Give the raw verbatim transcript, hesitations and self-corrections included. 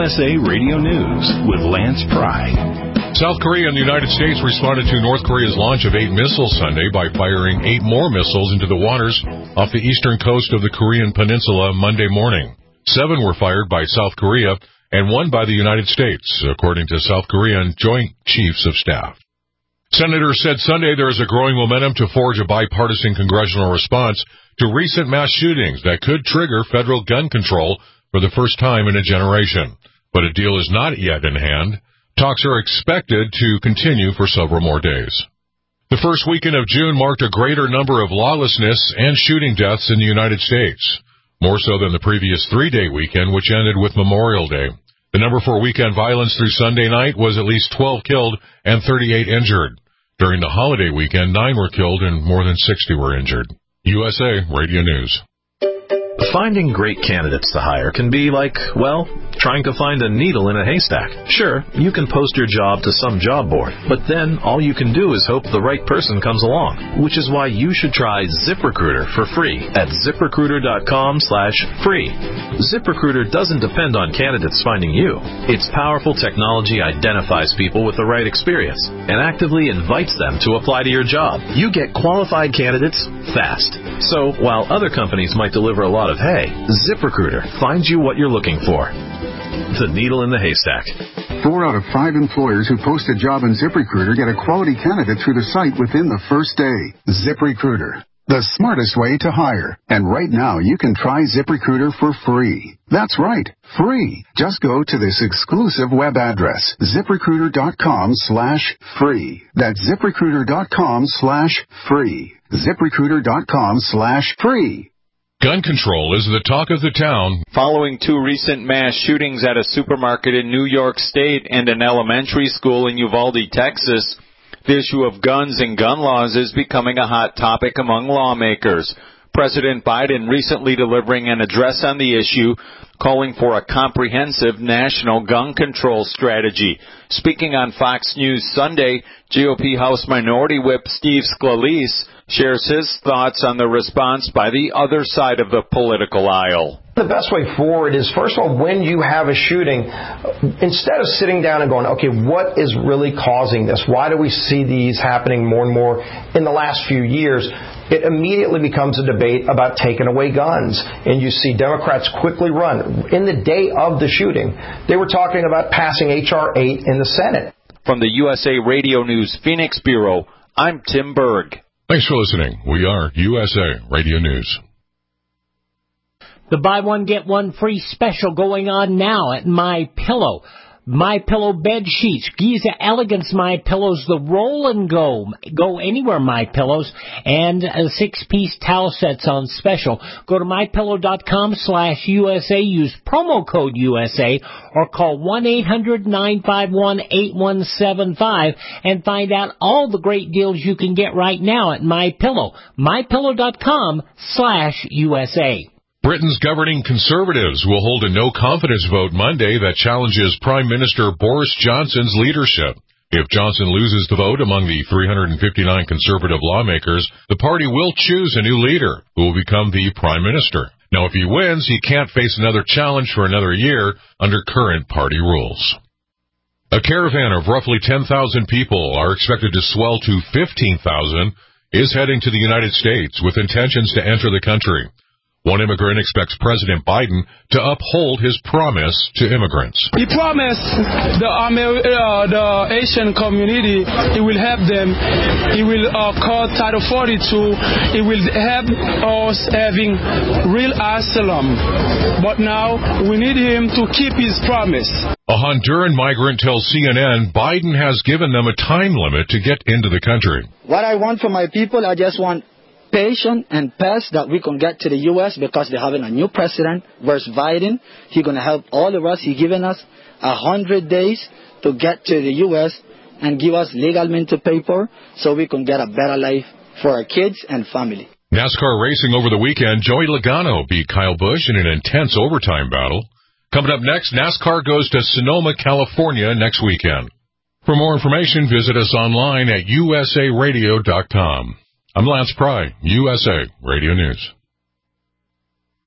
S A Radio News with Lance Pry. South Korea and the United States responded to North Korea's launch of eight missiles Sunday by firing eight more missiles into the waters off the eastern coast of the Korean peninsula Monday morning. Seven were fired by South Korea and one by the United States, according to South Korean Joint Chiefs of Staff. Senators said Sunday there is a growing momentum to forge a bipartisan congressional response to recent mass shootings that could trigger federal gun control for the first time in a generation. But a deal is not yet in hand. Talks are expected to continue for several more days. The first weekend of June marked a greater number of lawlessness and shooting deaths in the United States, more so than the previous three-day weekend, which ended with Memorial Day. The number for weekend violence through Sunday night was at least twelve killed and thirty-eight injured. During the holiday weekend, nine were killed and more than sixty were injured. U S A Radio News. Finding great candidates to hire can be like, well, trying to find a needle in a haystack. Sure, you can post your job to some job board, but then all you can do is hope the right person comes along, which is why you should try ZipRecruiter for free at ZipRecruiter.com slash free. ZipRecruiter doesn't depend on candidates finding you. Its powerful technology identifies people with the right experience and actively invites them to apply to your job. You get qualified candidates fast. So while other companies might deliver a lot of hay, ZipRecruiter finds you what you're looking for. The needle in the haystack. Four out of five employers who post a job in ZipRecruiter get a quality candidate through the site within the first day. ZipRecruiter, the smartest way to hire. And right now, you can try ZipRecruiter for free. That's right, free. Just go to this exclusive web address, ZipRecruiter.com slash free. That's ZipRecruiter.com slash free. ZipRecruiter.com slash free. Gun control is the talk of the town. Following two recent mass shootings at a supermarket in New York State and an elementary school in Uvalde, Texas, the issue of guns and gun laws is becoming a hot topic among lawmakers. President Biden recently delivering an address on the issue, calling for a comprehensive national gun control strategy. Speaking on Fox News Sunday, G O P House Minority Whip Steve Scalise shares his thoughts on the response by the other side of the political aisle. The best way forward is, first of all, when you have a shooting, instead of sitting down and going, okay, what is really causing this? Why do we see these happening more and more in the last few years? It immediately becomes a debate about taking away guns. And you see Democrats quickly run. In the day of the shooting, they were talking about passing H R eight in the Senate. From the U S A Radio News Phoenix Bureau, I'm Tim Berg. Thanks for listening. We are U S A Radio News. The buy one, get one free special going on now at MyPillow. MyPillow bed sheets, Giza Elegance MyPillows, the roll and go, go anywhere MyPillows, and uh, six-piece towel sets on special. Go to MyPillow.com slash USA, use promo code U S A, or call one eight hundred nine five one eight one seven five and find out all the great deals you can get right now at MyPillow. MyPillow.com slash USA. Britain's governing Conservatives will hold a no-confidence vote Monday that challenges Prime Minister Boris Johnson's leadership. If Johnson loses the vote among the three hundred fifty-nine Conservative lawmakers, the party will choose a new leader who will become the Prime Minister. Now, if he wins, he can't face another challenge for another year under current party rules. A caravan of roughly ten thousand people are expected to swell to fifteen thousand is heading to the United States with intentions to enter the country. One immigrant expects President Biden to uphold his promise to immigrants. He promised the, Amer- uh, the Asian community he will help them. He will uh, call Title forty-two. He will help us having real asylum. But now we need him to keep his promise. A Honduran migrant tells C N N Biden has given them a time limit to get into the country. What I want from my people, I just want patient and fast that we can get to the U S because they're having a new president versus Biden. He's going to help all of us. He's given us a hundred days to get to the U S and give us legal mental paper so we can get a better life for our kids and family. NASCAR racing over the weekend, Joey Logano beat Kyle Busch in an intense overtime battle. Coming up next, NASCAR goes to Sonoma, California next weekend. For more information, visit us online at U S A radio dot com. I'm Lance Pry, U S A Radio News.